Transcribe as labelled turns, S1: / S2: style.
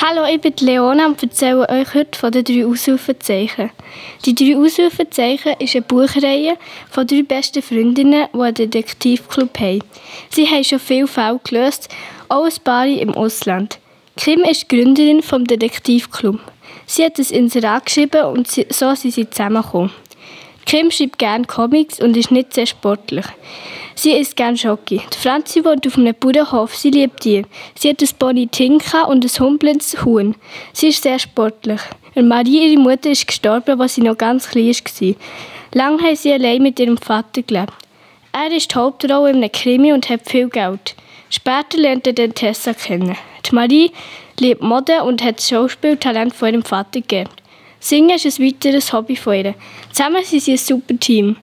S1: Hallo, ich bin Leona und erzähle euch heute von den 3 Ausrufezeichen. Die 3 Ausrufezeichen ist eine Buchreihe von 3 besten Freundinnen, die einen Detektivclub haben. Sie haben schon viele Fälle gelöst, auch ein paar im Ausland. Kim ist die Gründerin des Detektivclubs. Sie hat ein Inserat geschrieben und so sind sie zusammengekommen. Kim schreibt gerne Comics und ist nicht sehr sportlich. Sie isst gerne Schoki. Die Franzi wohnt auf einem Bauernhof. Sie liebt Tiere. Sie hat ein Pony Tinka und ein humpelndes Huhn. Sie ist sehr sportlich. Marie, ihre Mutter, ist gestorben, als sie noch ganz klein war. Lange haben sie allein mit ihrem Vater gelebt. Er ist die Hauptrolle in einem Krimi und hat viel Geld. Später lernt er den Tessa kennen. Die Marie liebt Mode und hat das Schauspieltalent von ihrem Vater gegeben. Singen ist ein weiteres Hobby von ihr. Zusammen sind sie ein super Team.